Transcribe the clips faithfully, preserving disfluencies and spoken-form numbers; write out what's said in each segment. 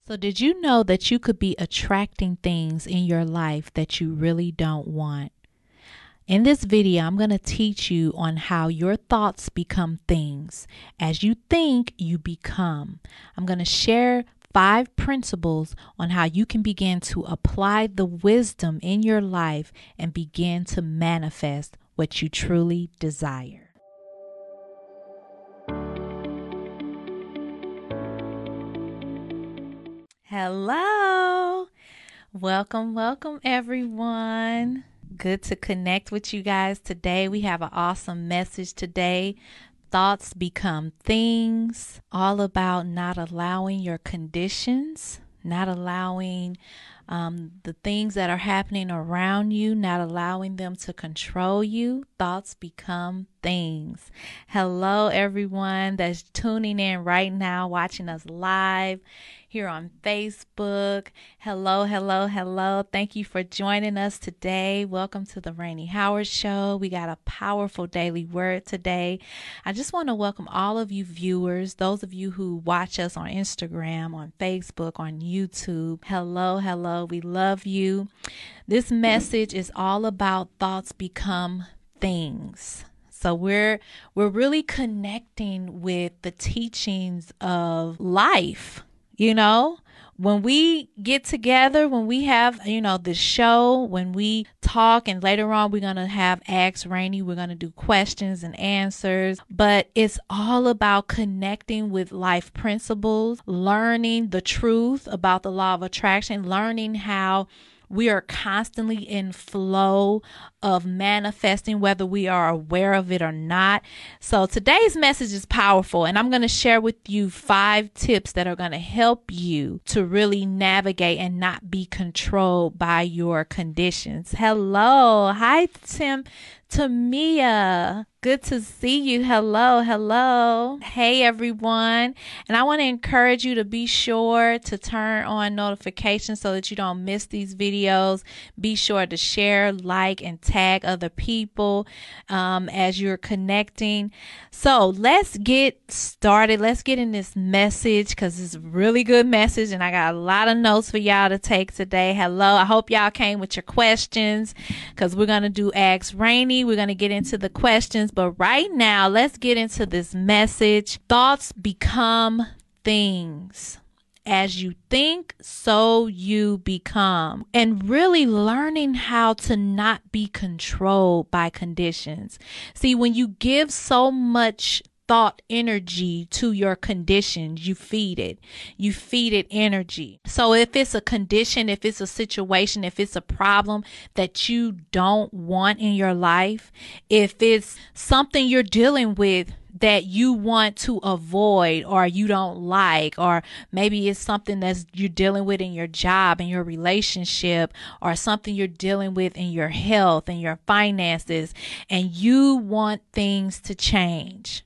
So, did you know that you could be attracting things in your life that you really don't want? In this video, I'm going to teach you on how your thoughts become things. As you think, you become. I'm going to share five principles on how you can begin to apply the wisdom in your life and begin to manifest what you truly desire. Hello. Welcome, welcome everyone. Good to connect with you guys today. We have an awesome message today. Thoughts become things. All about not allowing your conditions, not allowing um, the things that are happening around you, not allowing them to control you. Thoughts become things. Hello, everyone that's tuning in right now, watching us live here on Facebook. Hello, hello, hello. Thank you for joining us today. Welcome to the Rainey Howard Show. We got a powerful daily word today. I just want to welcome all of you viewers, those of you who watch us on Instagram, on Facebook, on YouTube. Hello, hello. We love you. This message is all about thoughts become things. So we're we're really connecting with the teachings of life. You know, when we get together, when we have, you know, the show, when we talk, and later on we're going to have Ask Rainey, we're going to do questions and answers, but it's all about connecting with life principles, learning the truth about the law of attraction, learning how we are constantly in flow of manifesting, whether we are aware of it or not. So today's message is powerful, and I'm going to share with you five tips that are going to help you to really navigate and not be controlled by your conditions. Hello. Hi, Tim. Tamia, good to see you. Hello, hello. Hey, everyone. And I want to encourage you to be sure to turn on notifications so that you don't miss these videos. Be sure to share, like, and tag other people um, as you're connecting. So let's get started. Let's get in this message because it's a really good message, and I got a lot of notes for y'all to take today. Hello. I hope y'all came with your questions because we're going to do Ask Rainey. We're going to get into the questions, but right now, let's get into this message. Thoughts become things. As you think, so you become. And really learning how to not be controlled by conditions. See, when you give so much thought energy to your conditions, you feed it. You feed it energy. So if it's a condition, if it's a situation, if it's a problem that you don't want in your life, if it's something you're dealing with that you want to avoid or you don't like, or maybe it's something that's you're dealing with in your job, in your relationship, or something you're dealing with in your health and your finances, and you want things to change.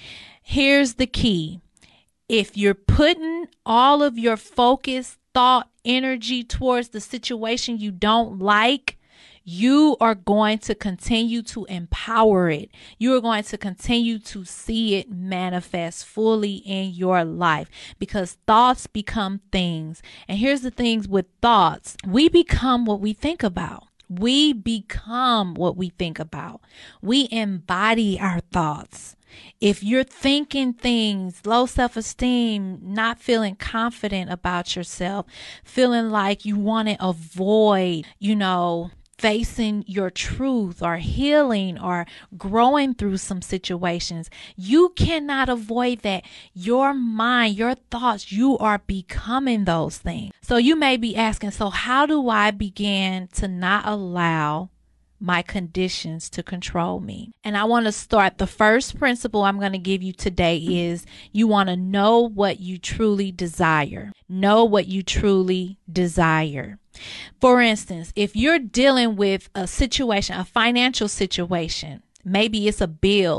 Here's the key. If you're putting all of your focus, thought, energy towards the situation you don't like, you are going to continue to empower it. You are going to continue to see it manifest fully in your life because thoughts become things. And here's the things with thoughts. We become what we think about. We become what we think about. We embody our thoughts. If you're thinking things, low self-esteem, not feeling confident about yourself, feeling like you want to avoid, you know, facing your truth or healing or growing through some situations, you cannot avoid that. Your mind, your thoughts, you are becoming those things. So you may be asking, so how do I begin to not allow my conditions to control me? And I want to start. The first principle I'm going to give you today is you want to know what you truly desire. Know what you truly desire. For instance, if you're dealing with a situation, a financial situation, maybe it's a bill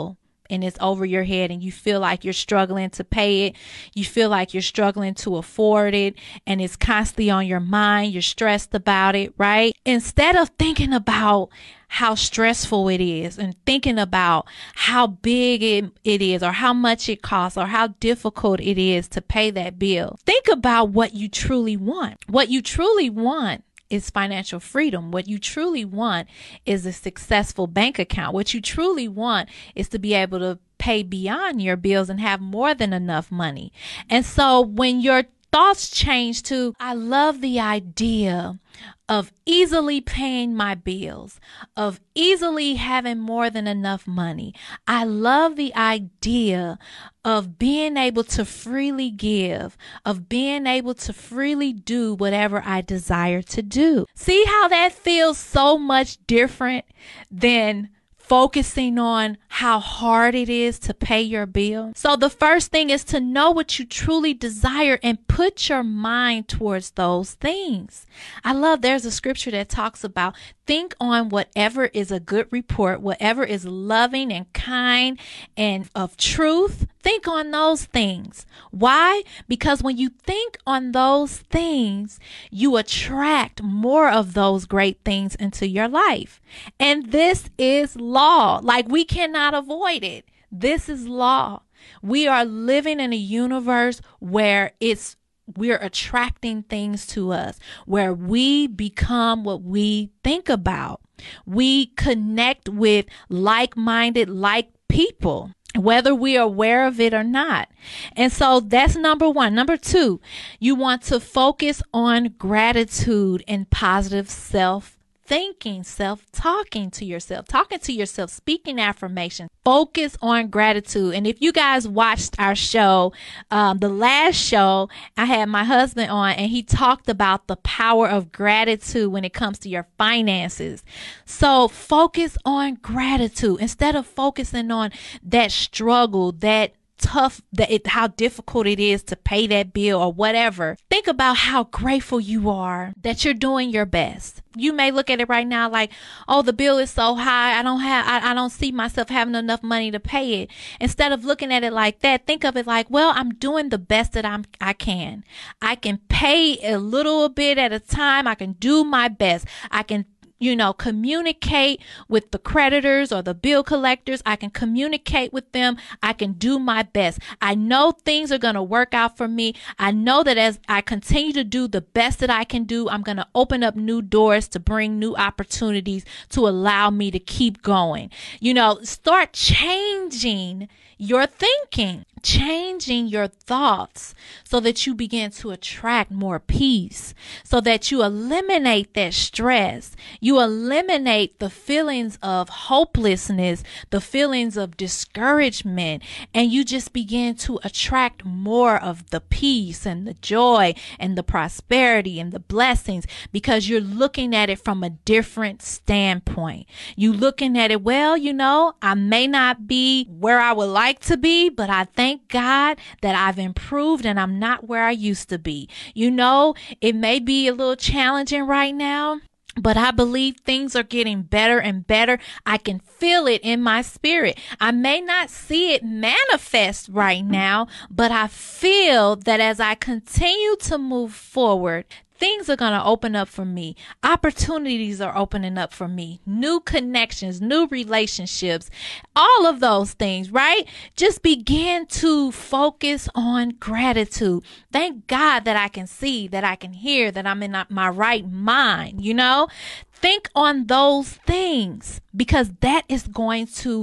and it's over your head and you feel like you're struggling to pay it. You feel like you're struggling to afford it and it's constantly on your mind. You're stressed about it, right? Instead of thinking about how stressful it is and thinking about how big it, it is or how much it costs or how difficult it is to pay that bill, think about what you truly want. What you truly want is financial freedom. What you truly want is a successful bank account. What you truly want is to be able to pay beyond your bills and have more than enough money. And so when your thoughts change to, I love the idea of easily paying my bills, of easily having more than enough money. I love the idea of being able to freely give, of being able to freely do whatever I desire to do. See how that feels so much different than focusing on how hard it is to pay your bill. So the first thing is to know what you truly desire and put your mind towards those things. I love there's a scripture that talks about think on whatever is a good report, whatever is loving and kind and of truth. Think on those things. Why? Because when you think on those things, you attract more of those great things into your life. And this is law. Like, we cannot avoid it. This is law. We are living in a universe where it's we're attracting things to us, where we become what we think about. We connect with like-minded, like people, whether we are aware of it or not. And so that's number one. Number two, you want to focus on gratitude and positive self thinking, self-talking to yourself, talking to yourself, speaking affirmation. Focus on gratitude. And if you guys watched our show, um, the last show, I had my husband on and he talked about the power of gratitude when it comes to your finances. So focus on gratitude instead of focusing on that struggle, that tough, that it, how difficult it is to pay that bill or whatever. Think about how grateful you are that you're doing your best. You may look at it right now like, oh, the bill is so high. I don't have, I, I don't see myself having enough money to pay it. Instead of looking at it like that, think of it like, well, I'm doing the best that I'm, I can. I can pay a little bit at a time. I can do my best. I can you know, communicate with the creditors or the bill collectors. I can communicate with them. I can do my best. I know things are going to work out for me. I know that as I continue to do the best that I can do, I'm going to open up new doors to bring new opportunities to allow me to keep going. You know, start changing your thinking, changing your thoughts so that you begin to attract more peace, so that you eliminate that stress. You eliminate the feelings of hopelessness, the feelings of discouragement, and you just begin to attract more of the peace and the joy and the prosperity and the blessings because you're looking at it from a different standpoint. You looking at it, well, you know, I may not be where I would like to be, but I thank God that I've improved and I'm not where I used to be. You know, it may be a little challenging right now, but I believe things are getting better and better. I can feel it in my spirit. I may not see it manifest right now, but I feel that as I continue to move forward, things are going to open up for me. Opportunities are opening up for me. New connections, new relationships, all of those things, right? Just begin to focus on gratitude. Thank God that I can see, that I can hear, that I'm in my right mind, you know? Think on those things because that is going to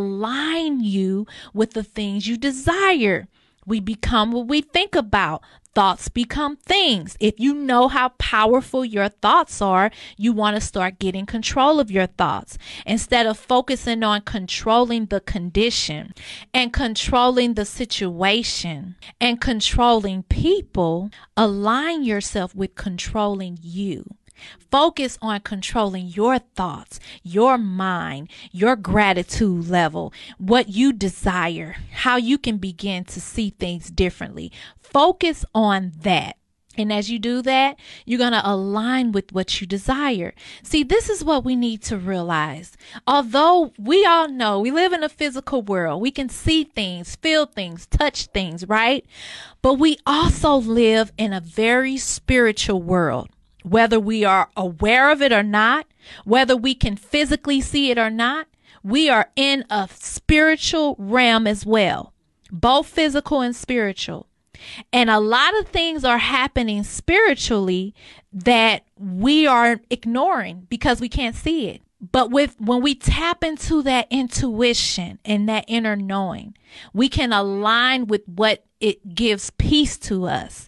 align you with the things you desire. We become what we think about. Thoughts become things. If you know how powerful your thoughts are, you want to start getting control of your thoughts instead of focusing on controlling the condition and controlling the situation and controlling people. Align yourself with controlling you. Focus on controlling your thoughts, your mind, your gratitude level, what you desire, how you can begin to see things differently. Focus on that. And as you do that, you're going to align with what you desire. See, this is what we need to realize. Although we all know we live in a physical world, we can see things, feel things, touch things, right? But we also live in a very spiritual world. Whether we are aware of it or not, whether we can physically see it or not, we are in a spiritual realm as well, both physical and spiritual. And a lot of things are happening spiritually that we are ignoring because we can't see it. But with when we tap into that intuition and that inner knowing, we can align with what it gives peace to us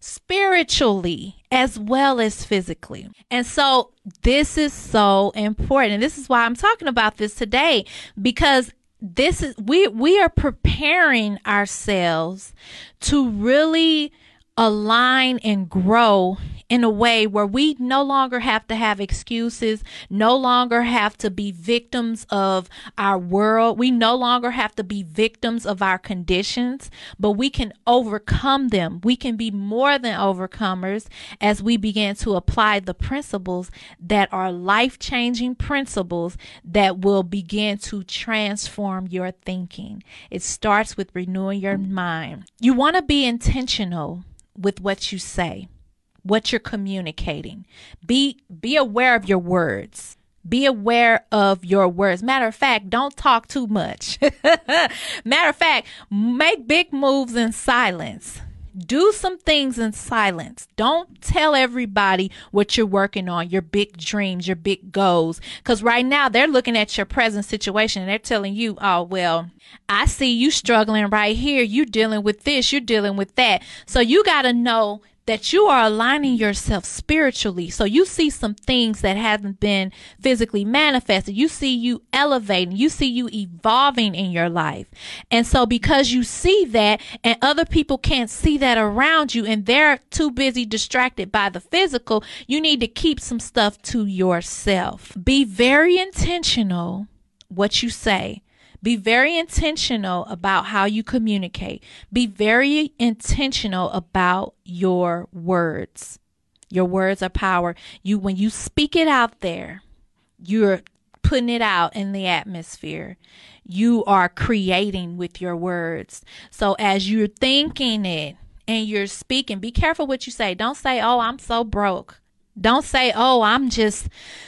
spiritually as well as physically. And so this is so important. And this is why I'm talking about this today, because This is we we are preparing ourselves to really align and grow in a way where we no longer have to have excuses, no longer have to be victims of our world. We no longer have to be victims of our conditions, but we can overcome them. We can be more than overcomers as we begin to apply the principles that are life-changing principles that will begin to transform your thinking. It starts with renewing your mind. You want to be intentional with what you say, what you're communicating. Be be aware of your words. Be aware of your words. Matter of fact, don't talk too much. Matter of fact, make big moves in silence. Do some things in silence. Don't tell everybody what you're working on, your big dreams, your big goals. Because right now they're looking at your present situation and they're telling you, oh, well, I see you struggling right here. You're dealing with this. You're dealing with that. So you got to know that you are aligning yourself spiritually. So you see some things that haven't been physically manifested. You see you elevating. You see you evolving in your life. And so because you see that and other people can't see that around you and they're too busy distracted by the physical, you need to keep some stuff to yourself. Be very intentional what you say. Be very intentional about how you communicate. Be very intentional about your words. Your words are power. You, when you speak it out there, you're putting it out in the atmosphere. You are creating with your words. So as you're thinking it and you're speaking, be careful what you say. Don't say, oh, I'm so broke. Don't say, oh, I'm just,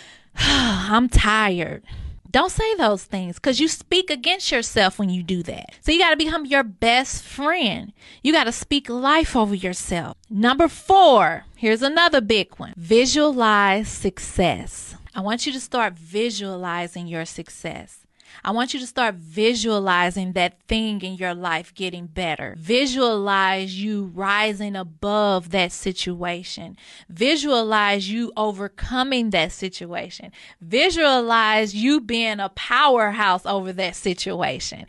I'm tired. Don't say those things because you speak against yourself when you do that. So you got to become your best friend. You got to speak life over yourself. Number four, here's another big one. Visualize success. I want you to start visualizing your success. I want you to start visualizing that thing in your life getting better. Visualize you rising above that situation. Visualize you overcoming that situation. Visualize you being a powerhouse over that situation.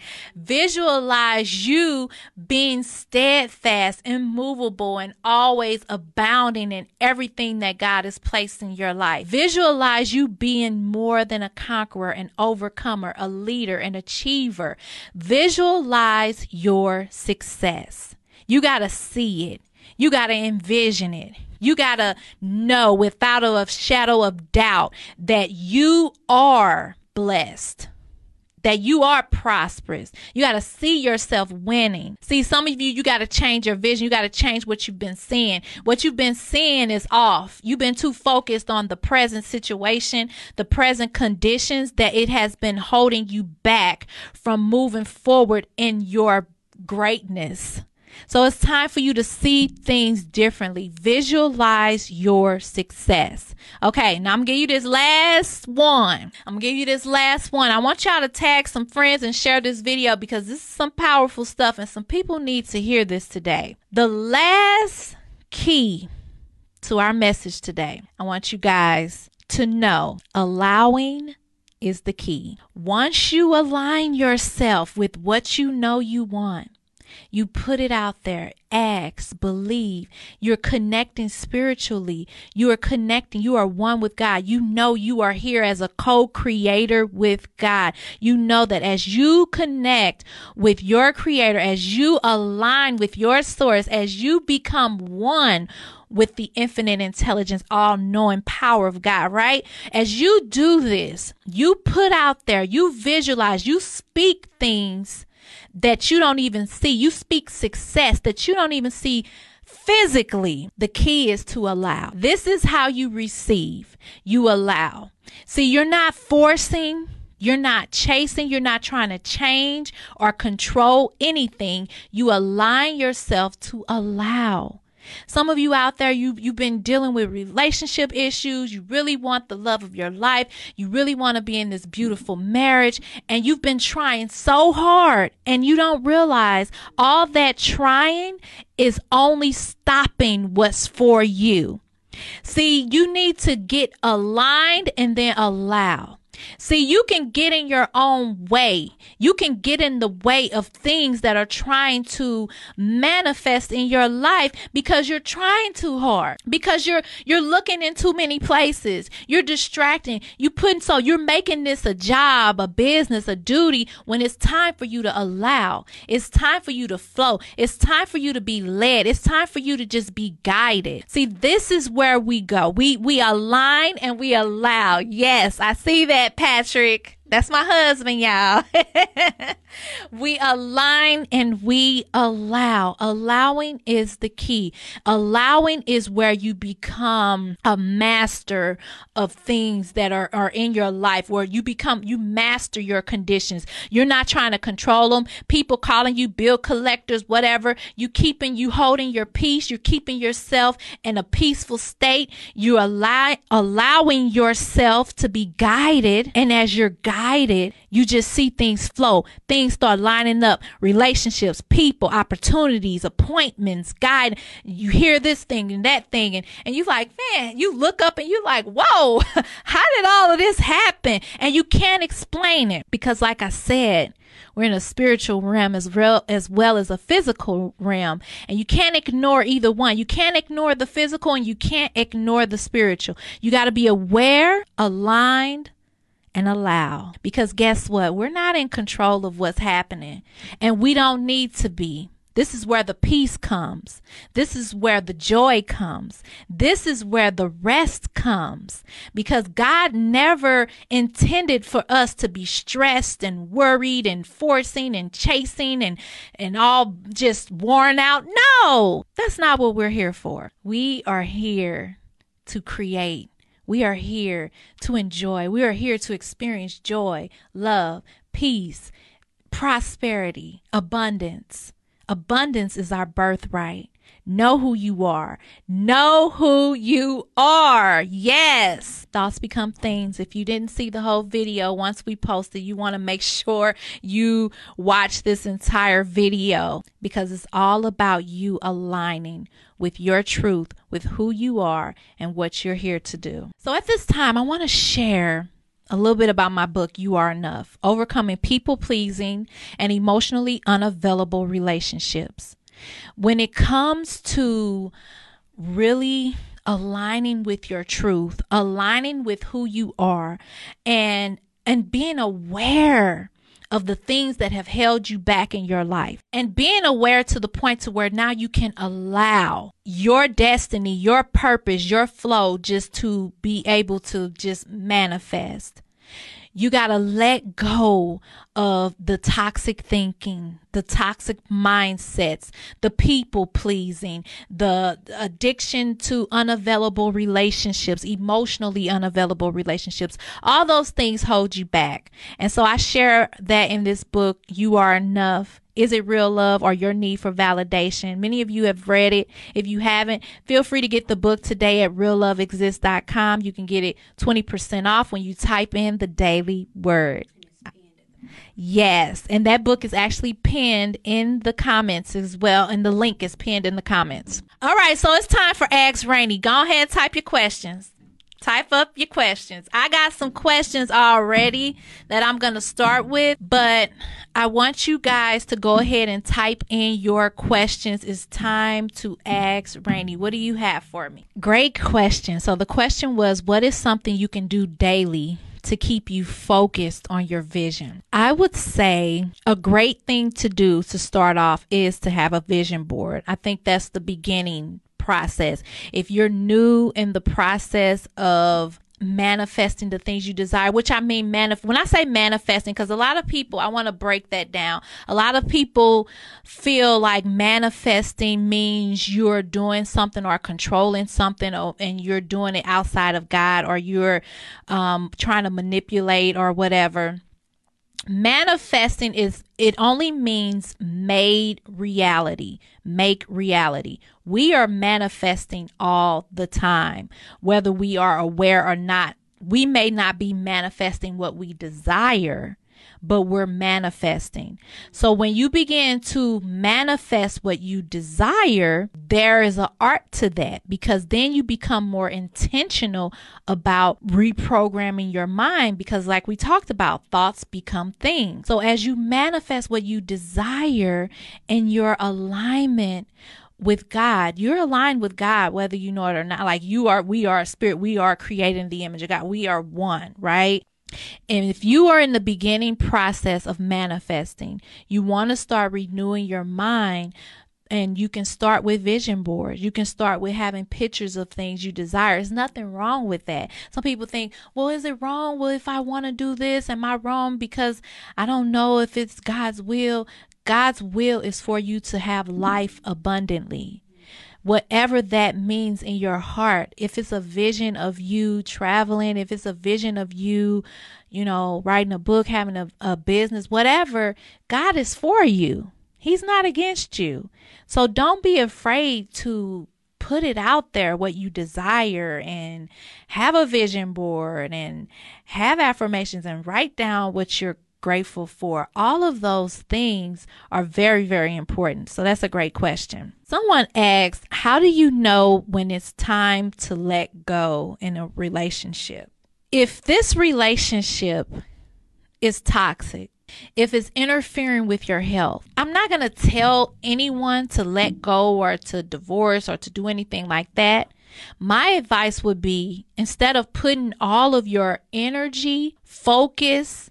Visualize you being steadfast, immovable, and always abounding in everything that God has placed in your life. Visualize you being more than a conqueror, an overcomer, a leader, an achiever. Visualize your success. You got to see it. You got to envision it. You got to know without a shadow of doubt that you are blessed, that you are prosperous. You got to see yourself winning. See, some of you, you got to change your vision. You got to change what you've been seeing. What you've been seeing is off. You've been too focused on the present situation, the present conditions, that it has been holding you back from moving forward in your greatness. So it's time for you to see things differently. Visualize your success. Okay, now I'm going to give you this last one. I'm going to give you this last one. I want y'all to tag some friends and share this video because this is some powerful stuff and some people need to hear this today. The last key to our message today, I want you guys to know allowing is the key. Once you align yourself with what you know you want, you put it out there, ask, believe. You're connecting spiritually. You are connecting. You are one with God. You know you are here as a co-creator with God. You know that as you connect with your creator, as you align with your source, as you become one with the infinite intelligence, all knowing power of God, right? As you do this, you put out there, you visualize, you speak things that you don't even see. You speak success that you don't even see physically. The key is to allow. This is how you receive. You allow. See, you're not forcing. You're not chasing. You're not trying to change or control anything. You align yourself to allow. Some of you out there, you, you've been dealing with relationship issues. You really want the love of your life. You really want to be in this beautiful marriage. And you've been trying so hard and you don't realize all that trying is only stopping what's for you. See, you need to get aligned and then allow. See, you can get in your own way. You can get in the way of things that are trying to manifest in your life because you're trying too hard, because you're you're looking in too many places. You're distracting. You putting so you're making this a job, a business, a duty when it's time for you to allow. It's time for you to flow. It's time for you to be led. It's time for you to just be guided. See, this is where we go. We we align and we allow. Yes, I see that, Patrick. That's my husband, y'all. We align and we allow. Allowing is the key. Allowing is where you become a master of things that are, are in your life, where you become, you master your conditions. You're not trying to control them. People calling you bill collectors, whatever. You keeping, you holding your peace. You're keeping yourself in a peaceful state. You allow, allowing yourself to be guided. And as you're guided, you just see things flow. Things start lining up. Relationships, people, opportunities, appointments, guide. You hear this thing and that thing. And, and you like, man, you look up and you like, whoa, how did all of this happen? And you can't explain it because, like I said, we're in a spiritual realm as well, as well as a physical realm. And you can't ignore either one. You can't ignore the physical and you can't ignore the spiritual. You got to be aware, aligned, and allow. Because guess what? We're not in control of what's happening. And we don't need to be. This is where the peace comes. This is where the joy comes. This is where the rest comes. Because God never intended for us to be stressed and worried and forcing and chasing and, and all just worn out. No, that's not what we're here for. We are here to create. We are here to enjoy. We are here to experience joy, love, peace, prosperity, abundance. Abundance is our birthright. Know who you are. Know who you are. Yes. Thoughts become things. If you didn't see the whole video, once we post it, you want to make sure you watch this entire video because it's all about you aligning with your truth, with who you are and what you're here to do. So at this time, I want to share a little bit about my book, You Are Enough, Overcoming People-Pleasing and Emotionally Unavailable Relationships. When it comes to really aligning with your truth, aligning with who you are, and and being aware of the things that have held you back in your life, and being aware to the point to where now you can allow your destiny, your purpose, your flow just to be able to just manifest. You got to let go of the toxic thinking, the toxic mindsets, the people pleasing, the addiction to unavailable relationships, emotionally unavailable relationships. All those things hold you back. And so I share that in this book, You Are Enough. Is it real love or your need for validation? Many of you have read it. If you haven't, feel free to get the book today at real love exists dot com. You can get it twenty percent off when you type in the daily word. Yes, and that book is actually pinned in the comments as well, and the link is pinned in the comments. All right, so it's time for Ask Rainey. Go ahead and type your questions. Type up your questions. I got some questions already that I'm going to start with, but I want you guys to go ahead and type in your questions. It's time to ask Rainey. What do you have for me? Great question. So the question was, what is something you can do daily to keep you focused on your vision? I would say a great thing to do to start off is to have a vision board. I think that's the beginning process, if you're new in the process of manifesting the things you desire, which I mean, manif- when I say manifesting, because a lot of people, I want to break that down. A lot of people feel like manifesting means you're doing something or controlling something, or, and you're doing it outside of God, or you're um, trying to manipulate or whatever. Manifesting is, it only means made reality, make reality. We are manifesting all the time, whether we are aware or not. We may not be manifesting what we desire, but we're manifesting. So when you begin to manifest what you desire, there is an art to that, because then you become more intentional about reprogramming your mind, because like we talked about, thoughts become things. So as you manifest what you desire in your alignment with God, you're aligned with God, whether you know it or not. Like you are, we are a spirit, we are created in the image of God. We are one, right? And if you are in the beginning process of manifesting, you want to start renewing your mind, and you can start with vision boards. You can start with having pictures of things you desire. There's nothing wrong with that. Some people think, well, is it wrong? Well, if I want to do this, am I wrong because I don't know if it's God's will? God's will is for you to have life abundantly. Whatever that means in your heart, if it's a vision of you traveling, if it's a vision of you, you know, writing a book, having a, a business, whatever, God is for you. He's not against you. So don't be afraid to put it out there, what you desire, and have a vision board and have affirmations and write down what you're grateful for. All of those things are very, very important. So that's a great question. Someone asked, how do you know when it's time to let go in a relationship? If this relationship is toxic, if it's interfering with your health, I'm not going to tell anyone to let go or to divorce or to do anything like that. My advice would be, instead of putting all of your energy, focus,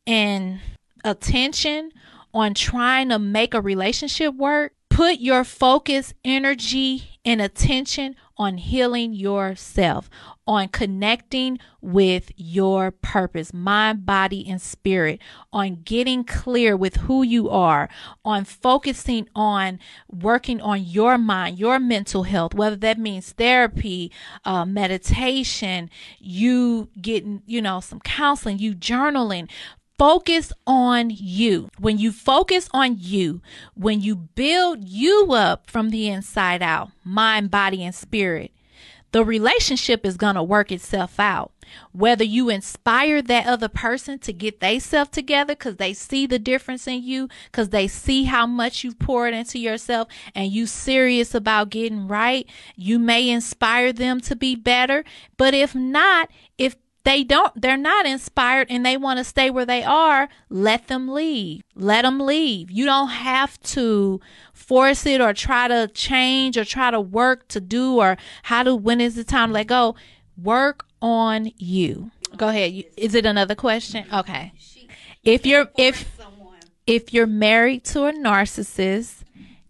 and attention on trying to make a relationship work, put your focus, energy, and attention on healing yourself, on connecting with your purpose, mind, body, and spirit, on getting clear with who you are, on focusing on working on your mind, your mental health, whether that means therapy, uh, meditation, you getting, you know, some counseling, you journaling. Focus on you. When you focus on you, when you build you up from the inside out, mind, body, and spirit, the relationship is going to work itself out. Whether you inspire that other person to get themselves together because they see the difference in you, because they see how much you've poured into yourself and you serious about getting right, you may inspire them to be better. But if not, if they don't, they're not inspired and they want to stay where they are, let them leave. Let them leave. You don't have to force it or try to change or try to work to do or how to, when is the time to let go? Work on you. Go ahead. You, is it another question? Okay. If you're, if, if you're married to a narcissist,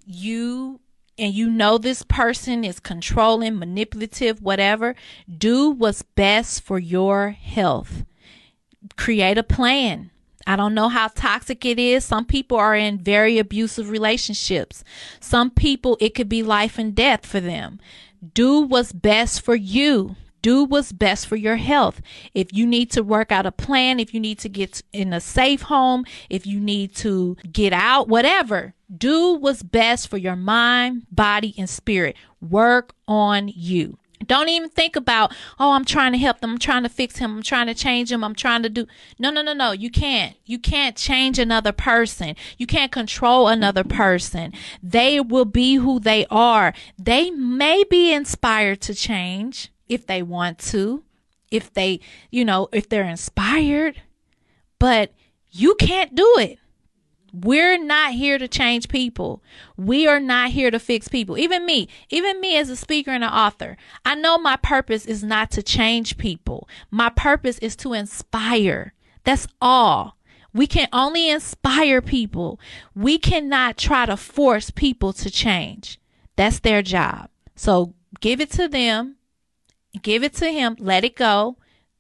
you and you know this person is controlling, manipulative, whatever, do what's best for your health. Create a plan. I don't know how toxic it is. Some people are in very abusive relationships. Some people, it could be life and death for them. Do what's best for you. Do what's best for your health. If you need to work out a plan, if you need to get in a safe home, if you need to get out, whatever, do what's best for your mind, body, and spirit. Work on you. Don't even think about, oh, I'm trying to help them. I'm trying to fix him. I'm trying to change him. I'm trying to do. No, no, no, no. You can't. You can't change another person. You can't control another person. They will be who they are. They may be inspired to change if they want to, if they, you know, if they're inspired, but you can't do it. We're not here to change people. We are not here to fix people. Even me, even me as a speaker and an author, I know my purpose is not to change people. My purpose is to inspire. That's all. We can only inspire people. We cannot try to force people to change. That's their job. So give it to them, give it to him, let it go.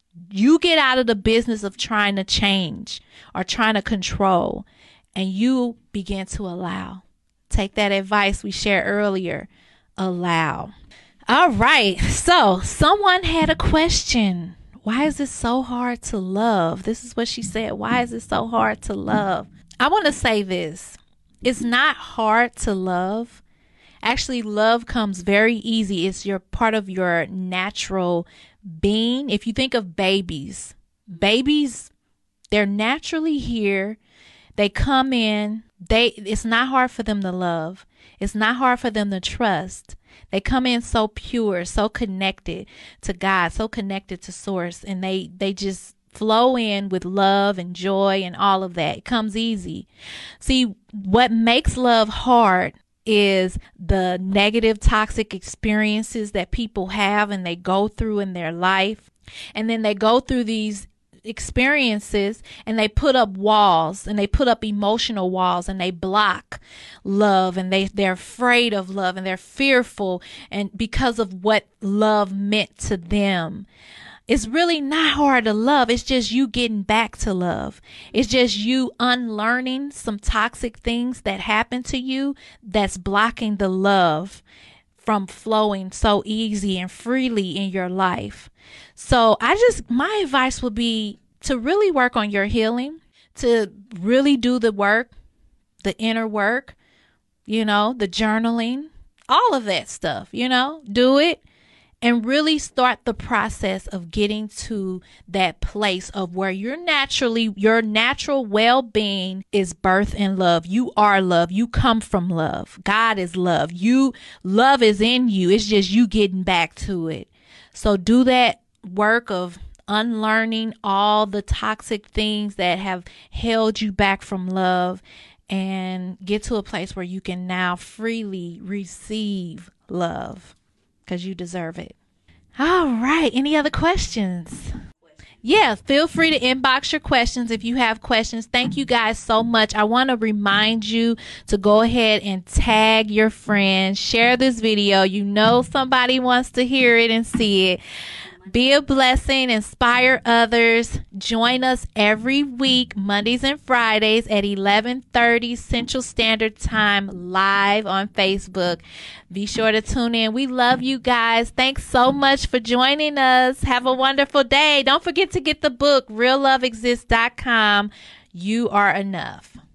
You get out of the business of trying to change or trying to control, and you begin to allow. Take that advice we shared earlier. Allow. All right. So someone had a question. Why is it so hard to love? This is what she said. Why is it so hard to love? I want to say this. It's not hard to love. Actually, love comes very easy. It's your part of your natural being. If you think of babies, babies, they're naturally here. They come in. They, it's not hard for them to love. It's not hard for them to trust. They come in so pure, so connected to God, so connected to Source, and they, they just flow in with love and joy and all of that. It comes easy. See, what makes love hard is the negative, toxic experiences that people have and they go through in their life. And then they go through these experiences and they put up walls, and they put up emotional walls, and they block love, and they they're afraid of love, and they're fearful, and because of what love meant to them. It's really not hard to love. It's just you getting back to love. It's just you unlearning some toxic things that happen to you that's blocking the love from flowing so easy and freely in your life. So I just, my advice would be to really work on your healing, to really do the work, the inner work, you know, the journaling, all of that stuff, you know, do it. And really start the process of getting to that place of where you're naturally, your natural well-being is birth and love. You are love. You come from love. God is love. You, love is in you. It's just you getting back to it. So do that work of unlearning all the toxic things that have held you back from love, and get to a place where you can now freely receive love, because you deserve it. All right. Any other questions? Yeah, feel free to inbox your questions if you have questions. Thank you guys so much. I want to remind you to go ahead and tag your friends. Share this video. You know somebody wants to hear it and see it. Be a blessing, inspire others. Join us every week, Mondays and Fridays at eleven thirty Central Standard Time, live on Facebook. Be sure to tune in. We love you guys. Thanks so much for joining us. Have a wonderful day. Don't forget to get the book, real love exists dot com. You are enough.